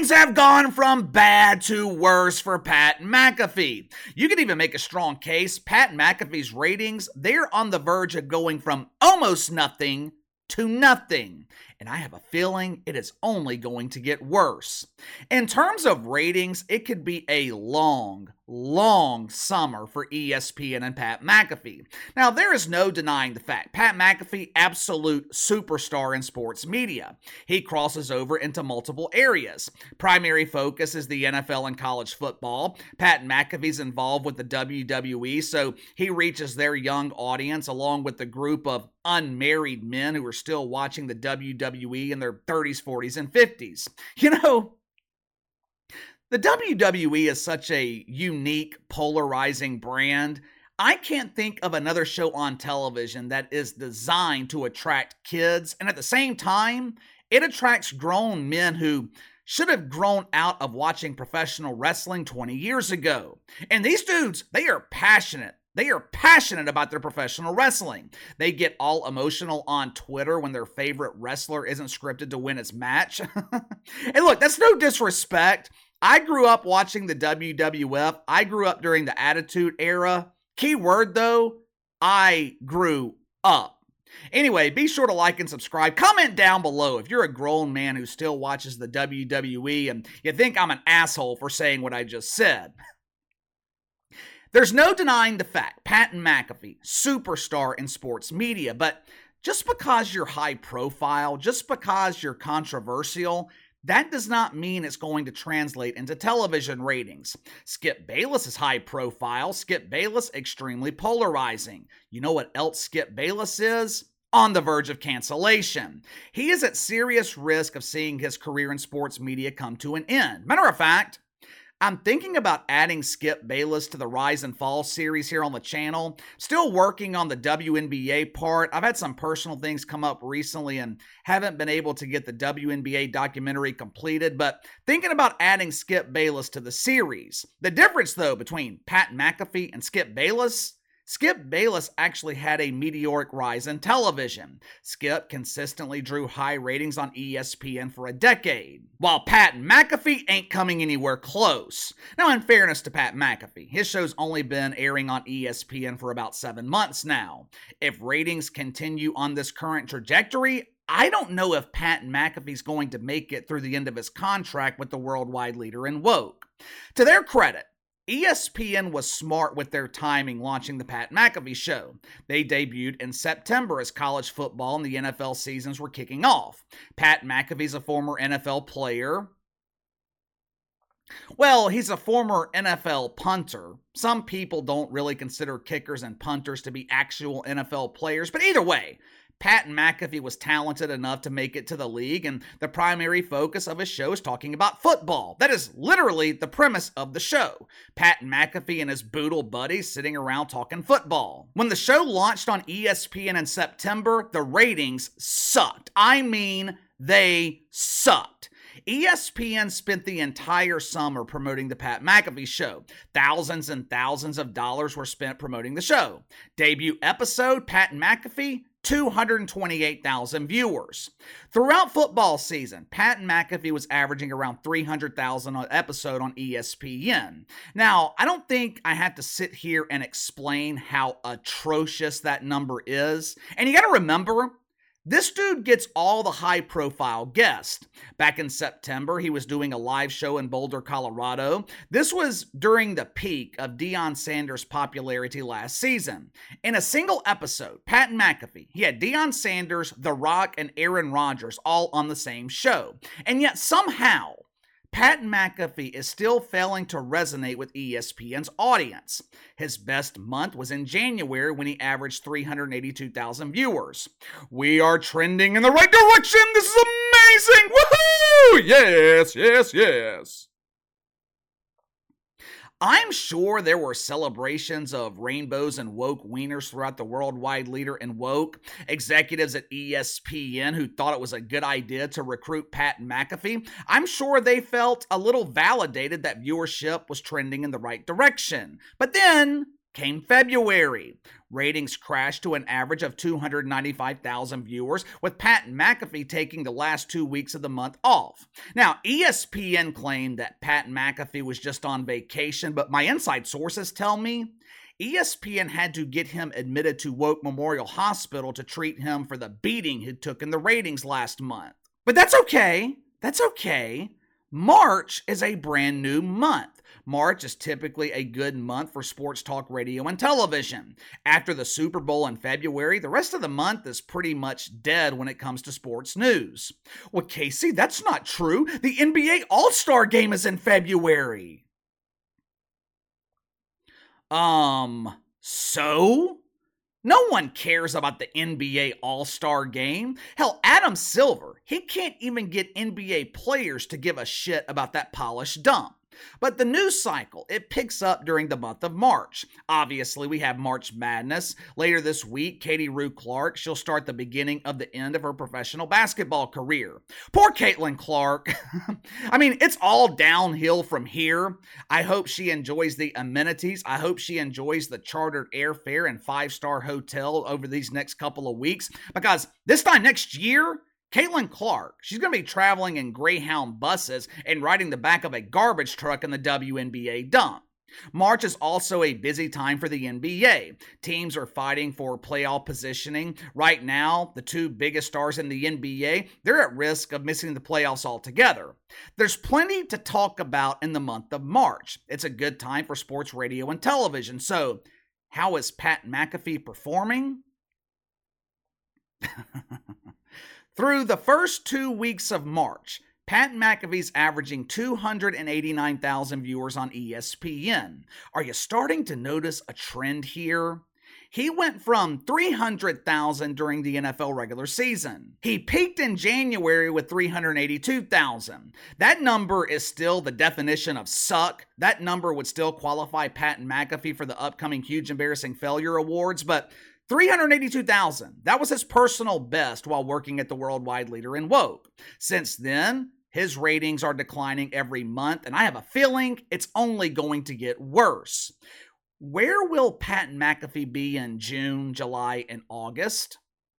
Things have gone from bad to worse for Pat McAfee. You could even make a strong case. Pat McAfee's ratings, they're on the verge of going from almost nothing to nothing. And I have a feeling it is only going to get worse. In terms of ratings, it could be a long summer for ESPN and Pat McAfee. Now, there is no denying the fact Pat McAfee, absolute superstar in sports media. He crosses over into multiple areas. Primary focus is the NFL and college football. Pat McAfee's involved with the WWE, so he reaches their young audience along with the group of unmarried men who are still watching the WWE in their 30s, 40s, and 50s. You know, the WWE is such a unique, polarizing brand. I can't think of another show on television that is designed to attract kids, and at the same time, it attracts grown men who should have grown out of watching professional wrestling 20 years ago. And these dudes, they are passionate. They are passionate about their professional wrestling. They get all emotional on Twitter when their favorite wrestler isn't scripted to win his match. And look, that's no disrespect. I grew up watching the WWF. I grew up during the Attitude Era. Key word though, I grew up. Anyway, be sure to like and subscribe. Comment down below if you're a grown man who still watches the WWE and you think I'm an asshole for saying what I just said. There's no denying the fact, Pat McAfee, superstar in sports media, but just because you're high profile, just because you're controversial, that does not mean it's going to translate into television ratings. Skip Bayless is high profile. Skip Bayless, extremely polarizing. You know what else Skip Bayless is? On the verge of cancellation. He is at serious risk of seeing his career in sports media come to an end. Matter of fact, I'm thinking about adding Skip Bayless to the Rise and Fall series here on the channel. Still working on the WNBA part. I've had some personal things come up recently and haven't been able to get the WNBA documentary completed, but thinking about adding Skip Bayless to the series. The difference, though, between Pat McAfee and Skip Bayless actually had a meteoric rise in television. Skip consistently drew high ratings on ESPN for a decade, while Pat McAfee ain't coming anywhere close. Now, in fairness to Pat McAfee, his show's only been airing on ESPN for about 7 months now. If ratings continue on this current trajectory, I don't know if Pat McAfee's going to make it through the end of his contract with the worldwide leader in woke. To their credit, ESPN was smart with their timing launching the Pat McAfee show. They debuted in September as college football and the NFL seasons were kicking off. Pat McAfee's a former NFL player. Well, he's a former NFL punter. Some people don't really consider kickers and punters to be actual NFL players, but either way, Pat McAfee was talented enough to make it to the league, and the primary focus of his show is talking about football. That is literally the premise of the show. Pat McAfee and his boodle buddies sitting around talking football. When the show launched on ESPN in September, the ratings sucked. I mean, they sucked. ESPN spent the entire summer promoting the Pat McAfee show. Thousands and thousands of dollars were spent promoting the show. Debut episode, Pat McAfee, 228,000 viewers. Throughout football season, Pat McAfee was averaging around 300,000 an episode on ESPN. Now, I don't think I have to sit here and explain how atrocious that number is. And you got to remember, this dude gets all the high-profile guests. Back in September, he was doing a live show in Boulder, Colorado. This was during the peak of Deion Sanders' popularity last season. In a single episode, Pat McAfee, he had Deion Sanders, The Rock, and Aaron Rodgers all on the same show. And yet somehow, Pat McAfee is still failing to resonate with ESPN's audience. His best month was in January when he averaged 382,000 viewers. We are trending in the right direction! This is amazing! Woohoo! Yes, yes, yes. I'm sure there were celebrations of rainbows and woke wieners throughout the worldwide leader in woke. Executives at ESPN who thought it was a good idea to recruit Pat McAfee, I'm sure they felt a little validated that viewership was trending in the right direction. But then came February. Ratings crashed to an average of 295,000 viewers, with Pat McAfee taking the last 2 weeks of the month off. Now, ESPN claimed that Pat McAfee was just on vacation, but my inside sources tell me ESPN had to get him admitted to Woke Memorial Hospital to treat him for the beating he took in the ratings last month. But that's okay. That's okay. March is a brand new month. March is typically a good month for sports talk radio and television. After the Super Bowl in February, the rest of the month is pretty much dead when it comes to sports news. Well, Casey, that's not true. The NBA All-Star Game is in February. So? No one cares about the NBA All-Star Game. Hell, Adam Silver, he can't even get NBA players to give a shit about that polished dump. But the news cycle, it picks up during the month of March. Obviously, we have March Madness. Later this week, Katie Rue Clark, she'll start the beginning of the end of her professional basketball career. Poor Caitlin Clark. I mean, it's all downhill from here. I hope she enjoys the amenities. I hope she enjoys the chartered airfare and 5-star hotel over these next couple of weeks, because this time next year, Caitlin Clark, she's going to be traveling in Greyhound buses and riding the back of a garbage truck in the WNBA dump. March is also a busy time for the NBA. Teams are fighting for playoff positioning. Right now, the two biggest stars in the NBA, they're at risk of missing the playoffs altogether. There's plenty to talk about in the month of March. It's a good time for sports radio and television. So, how is Pat McAfee performing? Through the first 2 weeks of March, Pat McAfee's averaging 289,000 viewers on ESPN. Are you starting to notice a trend here? He went from 300,000 during the NFL regular season. He peaked in January with 382,000. That number is still the definition of suck. That number would still qualify Pat McAfee for the upcoming Huge Embarrassing Failure Awards, but 382,000. That was his personal best while working at the worldwide leader in woke. Since then, his ratings are declining every month, and I have a feeling it's only going to get worse. Where will Pat McAfee be in June, July, and August?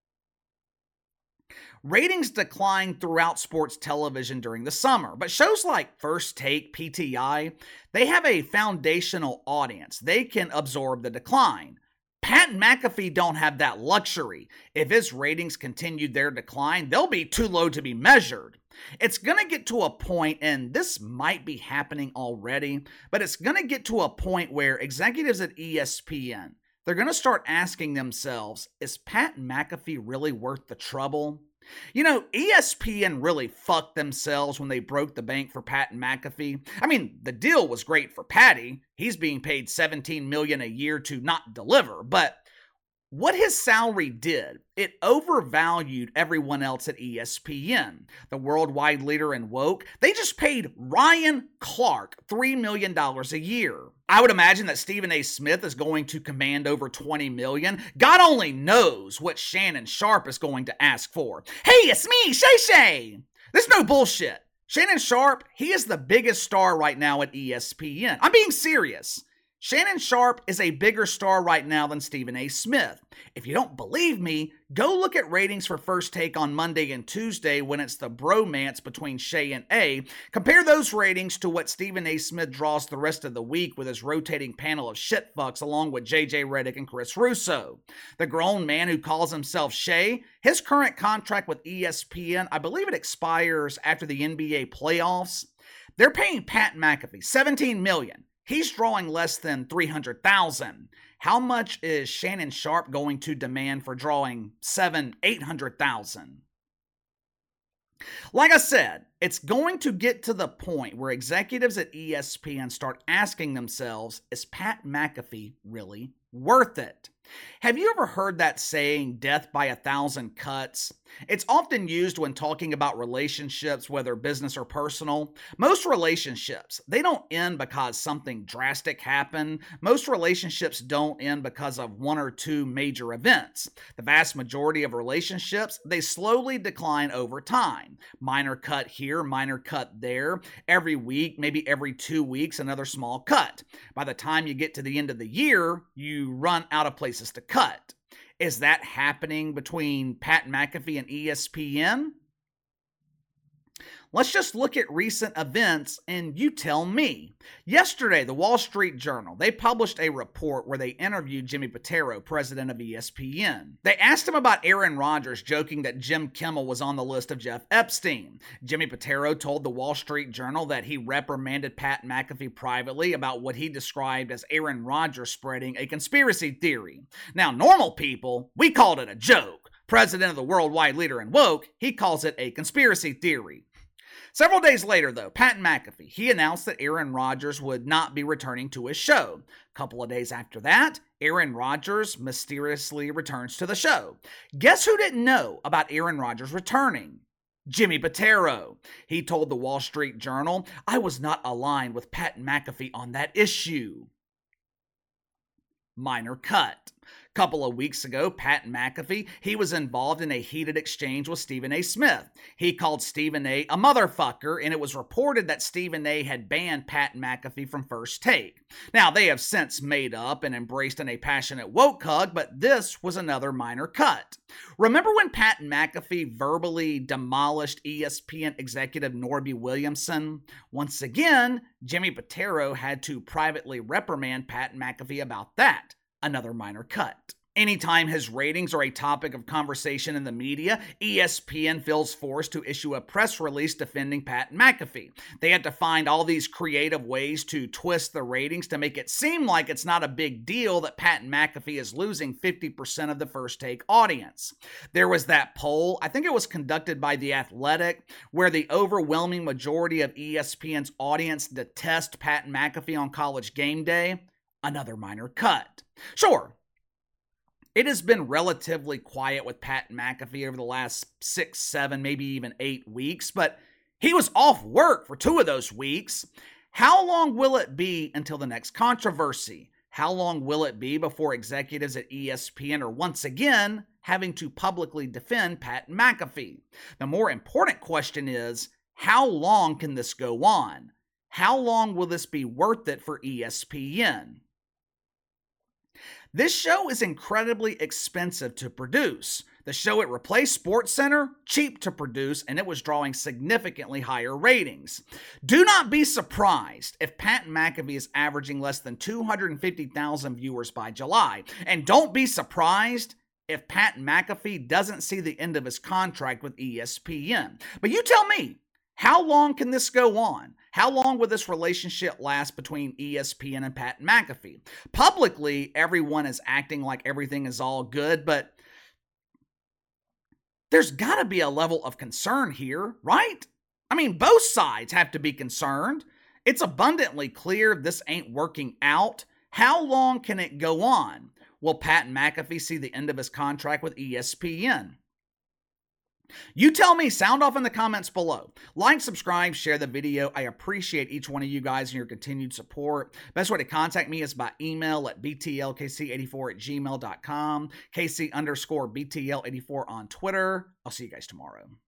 Ratings declined throughout sports television during the summer, but shows like First Take, PTI, they have a foundational audience. They can absorb the decline. Pat McAfee don't have that luxury. If his ratings continue their decline, they'll be too low to be measured. It's going to get to a point, and this might be happening already, but it's going to get to a point where executives at ESPN, they're going to start asking themselves, is Pat McAfee really worth the trouble? You know, ESPN really fucked themselves when they broke the bank for Pat McAfee. I mean, the deal was great for Patty. He's being paid $17 million a year to not deliver, but what his salary did, it overvalued everyone else at ESPN. The worldwide leader in woke, they just paid Ryan Clark $3 million a year. I would imagine that Stephen A. Smith is going to command over $20 million. God only knows what Shannon Sharpe is going to ask for. Hey, it's me, Shay Shay. This is no bullshit. Shannon Sharpe, he is the biggest star right now at ESPN. I'm being serious. Shannon Sharpe is a bigger star right now than Stephen A. Smith. If you don't believe me, go look at ratings for First Take on Monday and Tuesday when it's the bromance between Shay and A. Compare those ratings to what Stephen A. Smith draws the rest of the week with his rotating panel of shitfucks along with JJ Redick and Chris Russo. The grown man who calls himself Shay, his current contract with ESPN, I believe it expires after the NBA playoffs. They're paying Pat McAfee $17 million. He's drawing less than 300,000. How much is Shannon Sharpe going to demand for drawing 800,000? Like I said, it's going to get to the point where executives at ESPN start asking themselves, is Pat McAfee really worth it? Have you ever heard that saying, death by 1,000 cuts? It's often used when talking about relationships, whether business or personal. Most relationships, they don't end because something drastic happened. Most relationships don't end because of one or two major events. The vast majority of relationships, they slowly decline over time. Minor cut here, here, minor cut there. Every week, maybe every 2 weeks, another small cut. By the time you get to the end of the year, you run out of places to cut. Is that happening between Pat McAfee and ESPN? Let's just look at recent events and you tell me. Yesterday, the Wall Street Journal, they published a report where they interviewed Jimmy Pitaro, president of ESPN. They asked him about Aaron Rodgers joking that Jim Kimmel was on the list of Jeff Epstein. Jimmy Pitaro told the Wall Street Journal that he reprimanded Pat McAfee privately about what he described as Aaron Rodgers spreading a conspiracy theory. Now, normal people, we called it a joke. President of the worldwide leader in woke, he calls it a conspiracy theory. Several days later, though, Pat McAfee, he announced that Aaron Rodgers would not be returning to his show. A couple of days after that, Aaron Rodgers mysteriously returns to the show. Guess who didn't know about Aaron Rodgers returning? Jimmy Pitaro. He told the Wall Street Journal, "I was not aligned with Pat McAfee on that issue." Minor cut. A couple of weeks ago, Pat McAfee, he was involved in a heated exchange with Stephen A. Smith. He called Stephen A. a motherfucker, and it was reported that Stephen A. had banned Pat McAfee from First Take. Now, they have since made up and embraced in a passionate woke hug, but this was another minor cut. Remember when Pat McAfee verbally demolished ESPN executive Norby Williamson? Once again, Jimmy Pitaro had to privately reprimand Pat McAfee about that. Another minor cut. Anytime his ratings are a topic of conversation in the media, ESPN feels forced to issue a press release defending Pat McAfee. They had to find all these creative ways to twist the ratings to make it seem like it's not a big deal that Pat McAfee is losing 50% of the First Take audience. There was that poll, I think it was conducted by The Athletic, where the overwhelming majority of ESPN's audience detest Pat McAfee on College Game Day. Another minor cut. Sure, it has been relatively quiet with Pat McAfee over the last 6, 7, maybe even 8 weeks, but he was off work for 2 of those weeks. How long will it be until the next controversy? How long will it be before executives at ESPN are once again having to publicly defend Pat McAfee? The more important question is, how long can this go on? How long will this be worth it for ESPN? This show is incredibly expensive to produce. The show it replaced SportsCenter, cheap to produce, and it was drawing significantly higher ratings. Do not be surprised if Pat McAfee is averaging less than 250,000 viewers by July. And don't be surprised if Pat McAfee doesn't see the end of his contract with ESPN. But you tell me, how long can this go on? How long will this relationship last between ESPN and Pat McAfee? Publicly, everyone is acting like everything is all good, but there's got to be a level of concern here, right? I mean, both sides have to be concerned. It's abundantly clear this ain't working out. How long can it go on? Will Pat McAfee see the end of his contract with ESPN? You tell me, sound off in the comments below. Like, subscribe, share the video. I appreciate each one of you guys and your continued support. Best way to contact me is by email at btlkc84@gmail.com, KC_BTL84 on Twitter. I'll see you guys tomorrow.